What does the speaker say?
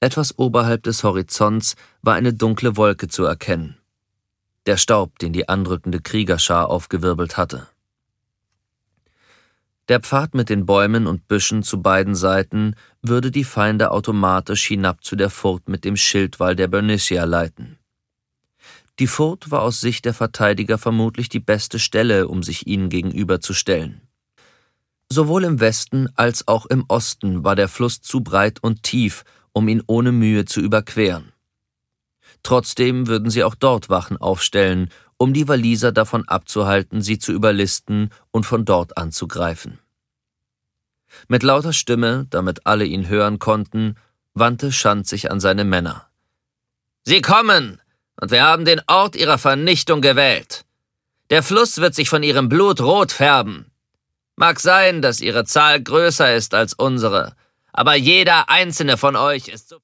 Etwas oberhalb des Horizonts war eine dunkle Wolke zu erkennen. Der Staub, den die anrückende Kriegerschar aufgewirbelt hatte. Der Pfad mit den Bäumen und Büschen zu beiden Seiten würde die Feinde automatisch hinab zu der Furt mit dem Schildwall der Bernicia leiten. Die Furt war aus Sicht der Verteidiger vermutlich die beste Stelle, um sich ihnen gegenüberzustellen. Sowohl im Westen als auch im Osten war der Fluss zu breit und tief, um ihn ohne Mühe zu überqueren. Trotzdem würden sie auch dort Wachen aufstellen, um die Waliser davon abzuhalten, sie zu überlisten und von dort anzugreifen. Mit lauter Stimme, damit alle ihn hören konnten, wandte Shand sich an seine Männer. »Sie kommen, und wir haben den Ort ihrer Vernichtung gewählt. Der Fluss wird sich von ihrem Blut rot färben. Mag sein, dass ihre Zahl größer ist als unsere, aber jeder einzelne von euch ist so